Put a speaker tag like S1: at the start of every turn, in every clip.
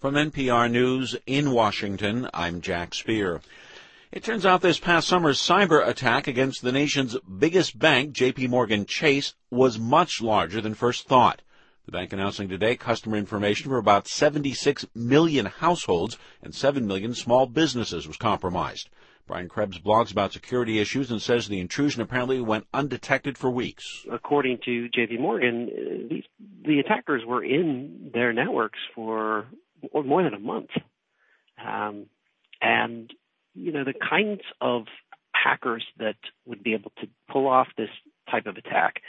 S1: From NPR News in Washington, I'm Jack Speer. It turns out this past summer's cyber attack against the nation's biggest bank, J.P. Morgan Chase, was much larger than first thought. The bank announcing today customer information for about 76 million households and 7 million small businesses was compromised. Brian Krebs blogs about security issues and says the intrusion apparently went undetected for weeks.
S2: According to J.P. Morgan, the attackers were in their networks for more than a month. And, you know, the kinds of hackers that would be able to pull off this type of attack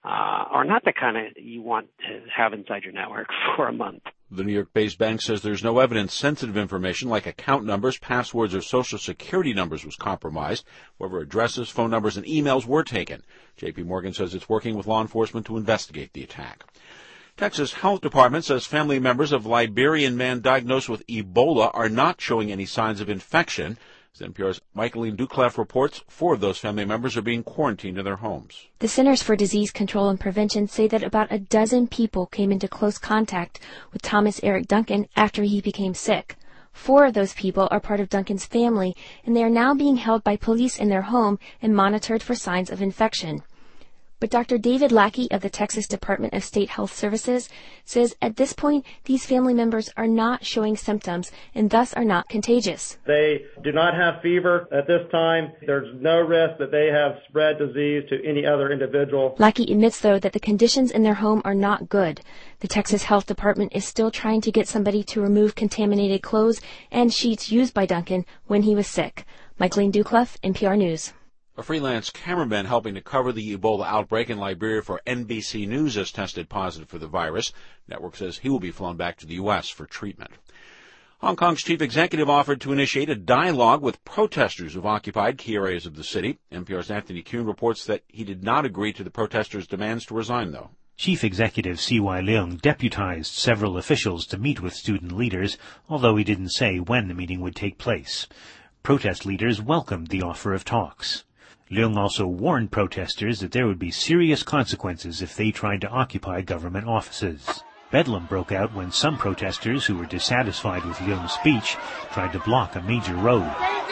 S2: are not the kind of you want to have inside your network for a month.
S1: The New York-based bank says there's no evidence sensitive information like account numbers, passwords, or social security numbers was compromised. However, addresses, phone numbers, and emails were taken. J.P. Morgan says it's working with law enforcement to investigate the attack. Texas Health Department says family members of Liberian man diagnosed with Ebola are not showing any signs of infection. As NPR's Michaeline Duclef reports, 4 of those family members are being quarantined in their homes.
S3: The Centers for Disease Control and Prevention say that about a dozen people came into close contact with Thomas Eric Duncan after he became sick. 4 of those people are part of Duncan's family, and they are now being held by police in their home and monitored for signs of infection. But Dr. David Lackey of the Texas Department of State Health Services says at this point, these family members are not showing symptoms and thus are not contagious.
S4: They do not have fever at this time. There's no risk that they have spread disease to any other individual.
S3: Lackey admits, though, that the conditions in their home are not good. The Texas Health Department is still trying to get somebody to remove contaminated clothes and sheets used by Duncan when he was sick. Michaeline Duclef, NPR News.
S1: A freelance cameraman helping to cover the Ebola outbreak in Liberia for NBC News has tested positive for the virus. The network says he will be flown back to the U.S. for treatment. Hong Kong's chief executive offered to initiate a dialogue with protesters who've occupied key areas of the city. NPR's Anthony Kuhn reports that he did not agree to the protesters' demands to resign, though.
S5: Chief Executive C.Y. Leung deputized several officials to meet with student leaders, although he didn't say when the meeting would take place. Protest leaders welcomed the offer of talks. Leung also warned protesters that there would be serious consequences if they tried to occupy government offices. Bedlam broke out when some protesters who were dissatisfied with Leung's speech tried to block a major road.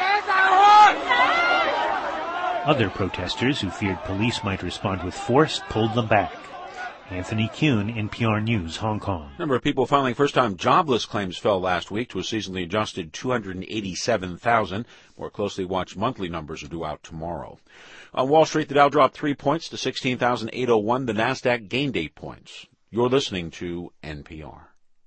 S5: Other protesters who feared police might respond with force pulled them back. Anthony Kuhn, NPR News, Hong Kong.
S1: Number of people filing first-time jobless claims fell last week to a seasonally adjusted 287,000. More closely watched monthly numbers are due out tomorrow. On Wall Street, the Dow dropped 3 points to 16,801. The Nasdaq gained 8 points. You're listening to NPR.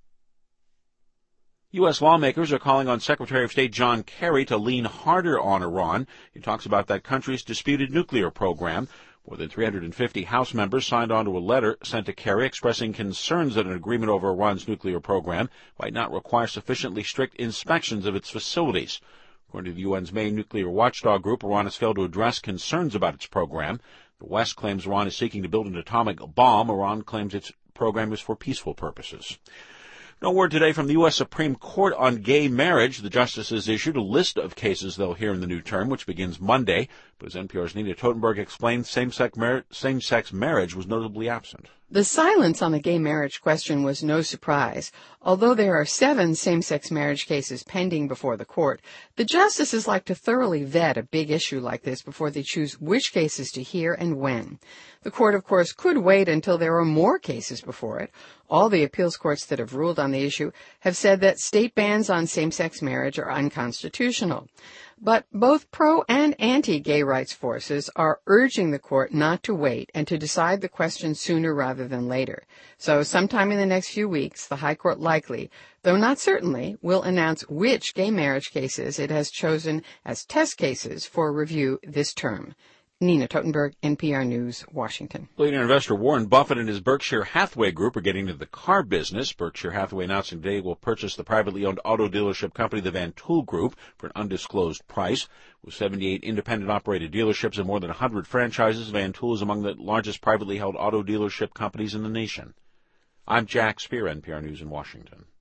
S1: U.S. lawmakers are calling on Secretary of State John Kerry to lean harder on Iran. He talks about that country's disputed nuclear program. More than 350 House members signed on to a letter sent to Kerry expressing concerns that an agreement over Iran's nuclear program might not require sufficiently strict inspections of its facilities. According to the UN's main nuclear watchdog group, Iran has failed to address concerns about its program. The West claims Iran is seeking to build an atomic bomb. Iran claims its program is for peaceful purposes. No word today from the U.S. Supreme Court on gay marriage. The justices issued a list of cases they'll hear in the new term, which begins Monday. But as NPR's Nina Totenberg explained, same-sex marriage was notably absent.
S6: The silence on the gay marriage question was no surprise. Although there are 7 same-sex marriage cases pending before the court, the justices like to thoroughly vet a big issue like this before they choose which cases to hear and when. The court, of course, could wait until there are more cases before it. All the appeals courts that have ruled on the issue have said that state bans on same-sex marriage are unconstitutional. But both pro- and anti-gay rights forces are urging the court not to wait and to decide the question sooner rather than later. So sometime in the next few weeks, the High Court likely, though not certainly, will announce which gay marriage cases it has chosen as test cases for review this term. Nina Totenberg, NPR News, Washington.
S1: Billionaire investor Warren Buffett and his Berkshire Hathaway Group are getting into the car business. Berkshire Hathaway announcing today will purchase the privately owned auto dealership company, the Van Tool Group, for an undisclosed price. With 78 independent operated dealerships and more than 100 franchises, Van Tool is among the largest privately held auto dealership companies in the nation. I'm Jack Speer, NPR News in Washington.